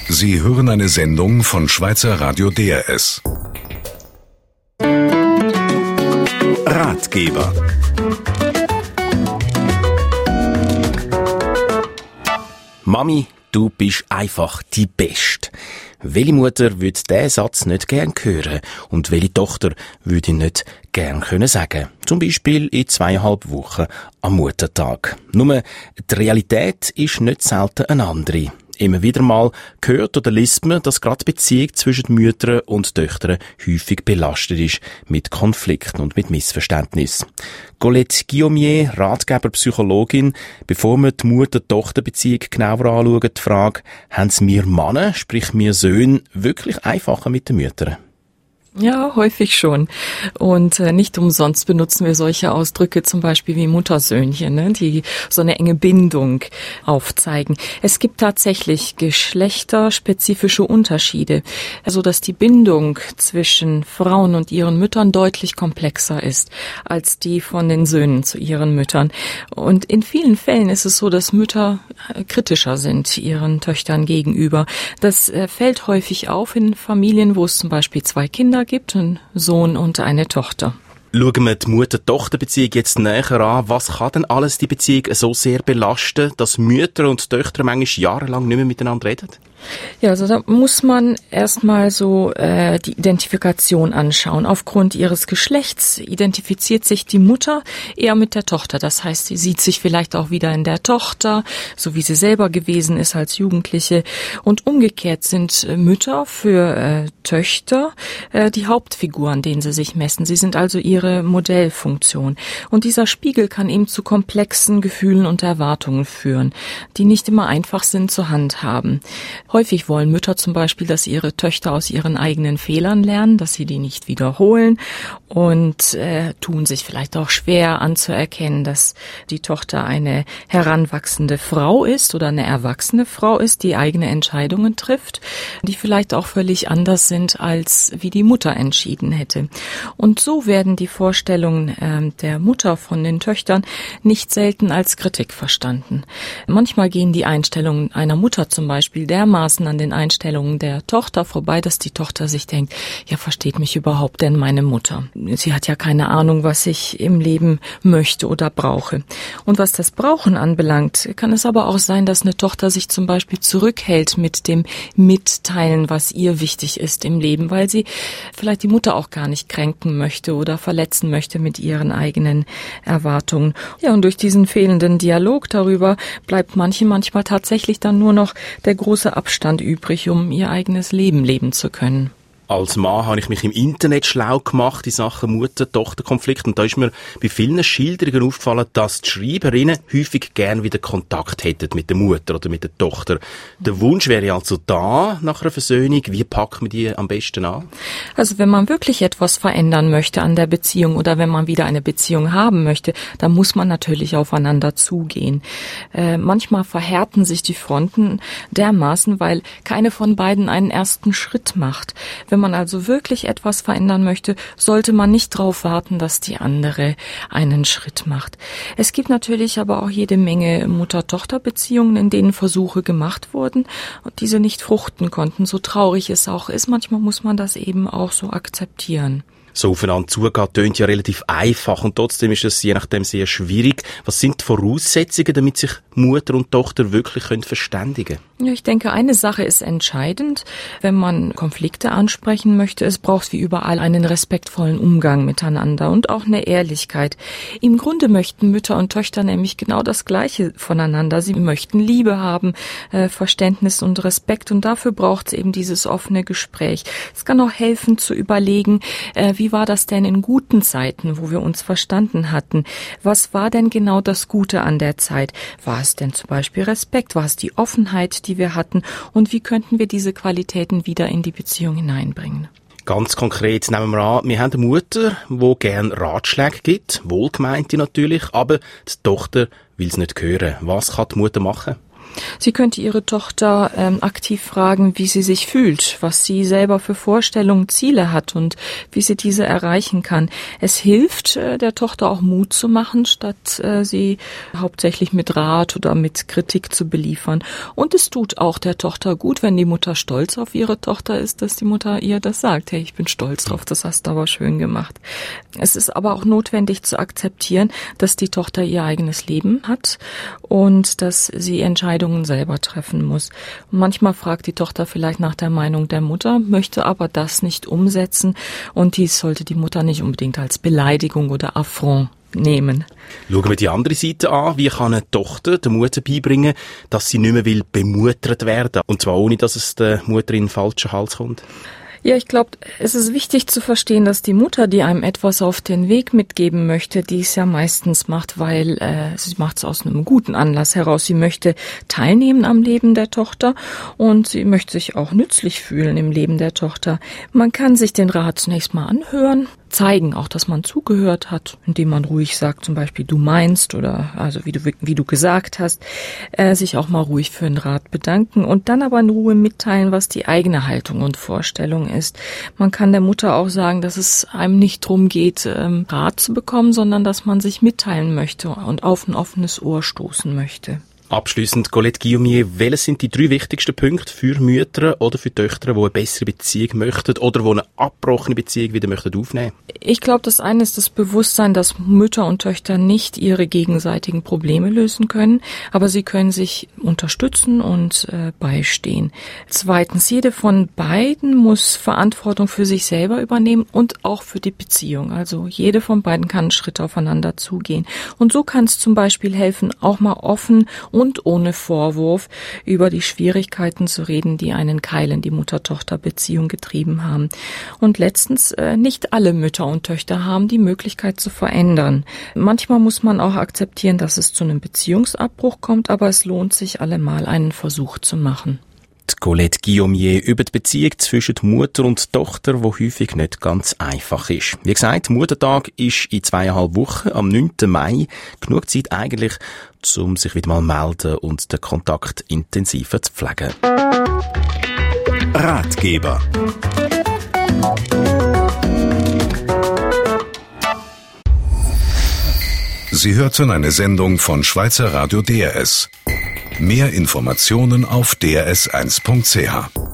Sie hören eine Sendung von Schweizer Radio DRS. Ratgeber. Mami, du bist einfach die Beste. Welche Mutter würde diesen Satz nicht gern hören und welche Tochter würde ihn nicht gern können sagen? Zum Beispiel in 2,5 Wochen am Muttertag. Nur die Realität ist nicht selten eine andere. Immer wieder mal hört oder liest man, dass gerade die Beziehung zwischen Müttern und Töchtern häufig belastet ist mit Konflikten und mit Missverständnissen. Colette Guillaumier, Ratgeber, Psychologin, bevor wir die Mutter-Tochter-Beziehung genauer anschauen, die Frage, haben es wir Männer, sprich wir Söhne, wirklich einfacher mit den Müttern? Ja, häufig schon. Und nicht umsonst benutzen wir solche Ausdrücke zum Beispiel wie Muttersöhnchen, ne, die so eine enge Bindung aufzeigen. Es gibt tatsächlich geschlechterspezifische Unterschiede, so dass die Bindung zwischen Frauen und ihren Müttern deutlich komplexer ist als die von den Söhnen zu ihren Müttern. Und in vielen Fällen ist es so, dass Mütter kritischer sind ihren Töchtern gegenüber. Das fällt häufig auf in Familien, wo es zum Beispiel 2 Kinder gibt, einen Sohn und eine Tochter. Schauen wir die Mutter-Tochter-Beziehung jetzt näher an. Was kann denn alles die Beziehung so sehr belasten, dass Mütter und Töchter manchmal jahrelang nicht mehr miteinander reden? Ja, also da muss man erstmal so die Identifikation anschauen. Aufgrund ihres Geschlechts identifiziert sich die Mutter eher mit der Tochter. Das heißt, sie sieht sich vielleicht auch wieder in der Tochter, so wie sie selber gewesen ist als Jugendliche. Und umgekehrt sind Mütter für Töchter die Hauptfigur, an denen sie sich messen. Sie sind also ihre Modellfunktion. Und dieser Spiegel kann eben zu komplexen Gefühlen und Erwartungen führen, die nicht immer einfach sind zu handhaben. Häufig wollen Mütter zum Beispiel, dass ihre Töchter aus ihren eigenen Fehlern lernen, dass sie die nicht wiederholen und tun sich vielleicht auch schwer anzuerkennen, dass die Tochter eine heranwachsende Frau ist oder eine erwachsene Frau ist, die eigene Entscheidungen trifft, die vielleicht auch völlig anders sind, als wie die Mutter entschieden hätte. Und so werden die Vorstellungen der Mutter von den Töchtern nicht selten als Kritik verstanden. Manchmal gehen die Einstellungen einer Mutter zum Beispiel dermaßen an den Einstellungen der Tochter vorbei, dass die Tochter sich denkt, ja, versteht mich überhaupt denn meine Mutter? Sie hat ja keine Ahnung, was ich im Leben möchte oder brauche. Und was das Brauchen anbelangt, kann es aber auch sein, dass eine Tochter sich zum Beispiel zurückhält mit dem Mitteilen, was ihr wichtig ist im Leben, weil sie vielleicht die Mutter auch gar nicht kränken möchte oder verletzen möchte mit ihren eigenen Erwartungen. Ja, und durch diesen fehlenden Dialog darüber bleibt manchmal tatsächlich dann nur noch der große Abstand übrig, um ihr eigenes Leben leben zu können. Als Mann habe ich mich im Internet schlau gemacht in Sachen Mutter-Tochter-Konflikt und da ist mir bei vielen Schilderungen aufgefallen, dass die Schreiberinnen häufig gern wieder Kontakt hätten mit der Mutter oder mit der Tochter. Der Wunsch wäre also da nach einer Versöhnung. Wie packt man die am besten an? Also wenn man wirklich etwas verändern möchte an der Beziehung oder wenn man wieder eine Beziehung haben möchte, dann muss man natürlich aufeinander zugehen. Manchmal verhärten sich die Fronten dermaßen, weil keine von beiden einen ersten Schritt macht. Wenn man also wirklich etwas verändern möchte, sollte man nicht darauf warten, dass die andere einen Schritt macht. Es gibt natürlich aber auch jede Menge Mutter-Tochter-Beziehungen, in denen Versuche gemacht wurden und diese nicht fruchten konnten, so traurig es auch ist. Manchmal muss man das eben auch so akzeptieren. So aufeinander zugehen, tönt ja relativ einfach und trotzdem ist es je nachdem sehr schwierig. Was sind die Voraussetzungen, damit sich Mutter und Tochter wirklich verständigen können? Ja, ich denke, eine Sache ist entscheidend, wenn man Konflikte ansprechen möchte. Es braucht wie überall einen respektvollen Umgang miteinander und auch eine Ehrlichkeit. Im Grunde möchten Mütter und Töchter nämlich genau das Gleiche voneinander. Sie möchten Liebe haben, Verständnis und Respekt und dafür braucht es eben dieses offene Gespräch. Es kann auch helfen zu überlegen, wie war das denn in guten Zeiten, wo wir uns verstanden hatten? Was war denn genau das Gute an der Zeit? War es denn zum Beispiel Respekt? War es die Offenheit, die wir hatten? Und wie könnten wir diese Qualitäten wieder in die Beziehung hineinbringen? Ganz konkret nehmen wir an, wir haben eine Mutter, die gerne Ratschläge gibt, wohlgemeinte natürlich, aber die Tochter will es nicht hören. Was kann die Mutter machen? Sie könnte ihre Tochter aktiv fragen, wie sie sich fühlt, was sie selber für Vorstellungen, Ziele hat und wie sie diese erreichen kann. Es hilft der Tochter auch Mut zu machen, statt sie hauptsächlich mit Rat oder mit Kritik zu beliefern. Und es tut auch der Tochter gut, wenn die Mutter stolz auf ihre Tochter ist, dass die Mutter ihr das sagt. Hey, ich bin stolz drauf, das hast du aber schön gemacht. Es ist aber auch notwendig zu akzeptieren, dass die Tochter ihr eigenes Leben hat und dass sie Entscheidungen selber treffen muss. Und manchmal fragt die Tochter vielleicht nach der Meinung der Mutter, möchte aber das nicht umsetzen und dies sollte die Mutter nicht unbedingt als Beleidigung oder Affront nehmen. Schauen wir die andere Seite an. Wie kann eine Tochter der Mutter beibringen, dass sie nicht mehr will bemuttert werden? Und zwar ohne, dass es der Mutter in den falschen Hals kommt? Ja, ich glaube, es ist wichtig zu verstehen, dass die Mutter, die einem etwas auf den Weg mitgeben möchte, die es ja meistens macht, weil sie macht es aus einem guten Anlass heraus. Sie möchte teilnehmen am Leben der Tochter und sie möchte sich auch nützlich fühlen im Leben der Tochter. Man kann sich den Rat zunächst mal anhören, zeigen auch, dass man zugehört hat, indem man ruhig sagt, zum Beispiel du meinst oder also wie du gesagt hast, sich auch mal ruhig für den Rat bedanken und dann aber in Ruhe mitteilen, was die eigene Haltung und Vorstellung ist. Man kann der Mutter auch sagen, dass es einem nicht darum geht, Rat zu bekommen, sondern dass man sich mitteilen möchte und auf ein offenes Ohr stoßen möchte. Abschliessend, Colette Guillaumier, welche sind die 3 wichtigsten Punkte für Mütter oder für Töchter, die eine bessere Beziehung möchten oder die eine abgebrochene Beziehung wieder möchten aufnehmen? Ich glaube, das eine ist das Bewusstsein, dass Mütter und Töchter nicht ihre gegenseitigen Probleme lösen können, aber sie können sich unterstützen und beistehen. Zweitens, jede von beiden muss Verantwortung für sich selber übernehmen und auch für die Beziehung. Also jede von beiden kann einen Schritt aufeinander zugehen. Und so kann es zum Beispiel helfen, auch mal offen und ohne Vorwurf über die Schwierigkeiten zu reden, die einen Keil in die Mutter-Tochter-Beziehung getrieben haben. Und letztens, nicht alle Mütter und Töchter haben die Möglichkeit zu verändern. Manchmal muss man auch akzeptieren, dass es zu einem Beziehungsabbruch kommt, aber es lohnt sich allemal, einen Versuch zu machen. Colette Guillaumier über die Beziehung zwischen Mutter und Tochter, die häufig nicht ganz einfach ist. Wie gesagt, Muttertag ist in 2,5 Wochen, am 9. Mai. Genug Zeit eigentlich, um sich wieder mal melden und den Kontakt intensiver zu pflegen. Ratgeber. Sie hörten eine Sendung von Schweizer Radio DRS. Mehr Informationen auf drs1.ch.